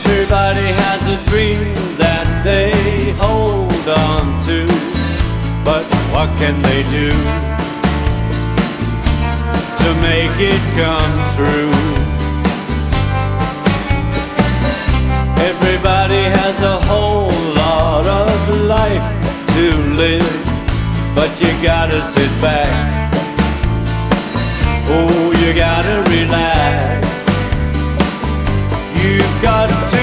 Everybody has a dream that they hold on to, but what can they do to make it come true? Everybody has a whole lot of life to live, but you gotta sit back. Oh, you gotta relax. You've got to